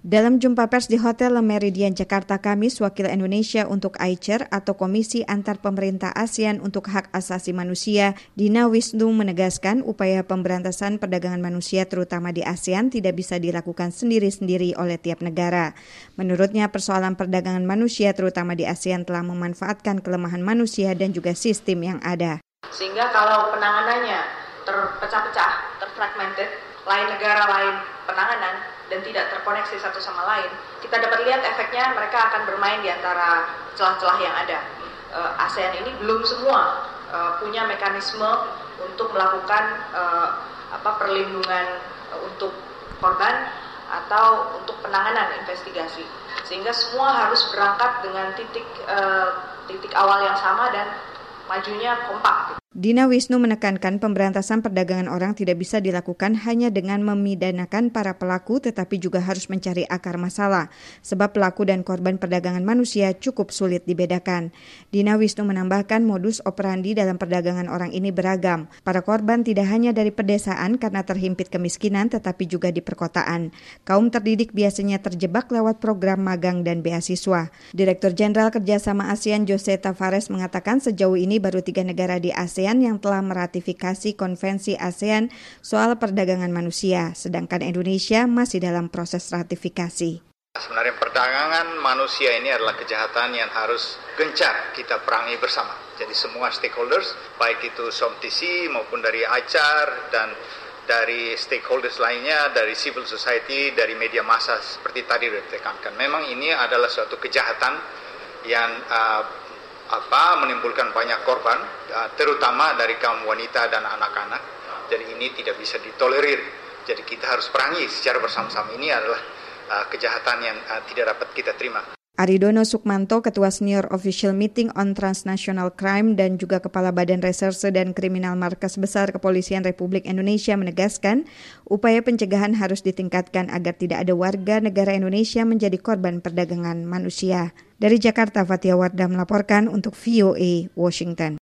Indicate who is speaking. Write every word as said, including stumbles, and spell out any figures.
Speaker 1: Dalam jumpa pers di Hotel Le Méridien Jakarta Kamis, Wakil Indonesia untuk I C E R atau Komisi Antar Pemerintah ASEAN untuk Hak Asasi Manusia, Dina Wisnu menegaskan upaya pemberantasan perdagangan manusia terutama di ASEAN tidak bisa dilakukan sendiri-sendiri oleh tiap negara. Menurutnya, persoalan perdagangan manusia terutama di ASEAN telah memanfaatkan kelemahan manusia dan juga sistem yang ada.
Speaker 2: Sehingga kalau penanganannya terpecah-pecah, terfragmented, lain negara lain penanganan, dan tidak terkoneksi satu sama lain, kita dapat lihat efeknya mereka akan bermain di antara celah-celah yang ada. Uh, ASEAN ini belum semua uh, punya mekanisme untuk melakukan uh, apa perlindungan uh, untuk korban atau untuk penanganan investigasi, sehingga semua harus berangkat dengan titik uh, titik awal yang sama dan majunya kompak.
Speaker 1: Dina Wisnu menekankan pemberantasan perdagangan orang tidak bisa dilakukan hanya dengan memidanakan para pelaku, tetapi juga harus mencari akar masalah, sebab pelaku dan korban perdagangan manusia cukup sulit dibedakan. Dina Wisnu menambahkan modus operandi dalam perdagangan orang ini beragam. Para korban tidak hanya dari pedesaan karena terhimpit kemiskinan, tetapi juga di perkotaan. Kaum terdidik biasanya terjebak lewat program magang dan beasiswa. Direktur Jenderal Kerjasama ASEAN Jose Tavares mengatakan sejauh ini baru tiga negara di ASEAN yang telah meratifikasi Konvensi ASEAN soal perdagangan manusia, sedangkan Indonesia masih dalam proses ratifikasi.
Speaker 3: Sebenarnya perdagangan manusia ini adalah kejahatan yang harus gencar kita perangi bersama. Jadi semua stakeholders, baik itu S O M T C maupun dari I C E R dan dari stakeholders lainnya, dari civil society, dari media massa seperti tadi ditekankan. Memang ini adalah suatu kejahatan yang uh, apa menimbulkan banyak korban, terutama dari kaum wanita dan anak-anak. Jadi ini tidak bisa ditolerir. Jadi kita harus perangi secara bersama-sama. Ini adalah uh, kejahatan yang uh, tidak dapat kita terima.
Speaker 1: Aridono Sukmanto, Ketua Senior Official Meeting on Transnational Crime dan juga Kepala Badan Reserse dan Kriminal Markas Besar Kepolisian Republik Indonesia menegaskan upaya pencegahan harus ditingkatkan agar tidak ada warga negara Indonesia menjadi korban perdagangan manusia. Dari Jakarta, Fatia Wardah melaporkan untuk V O A Washington.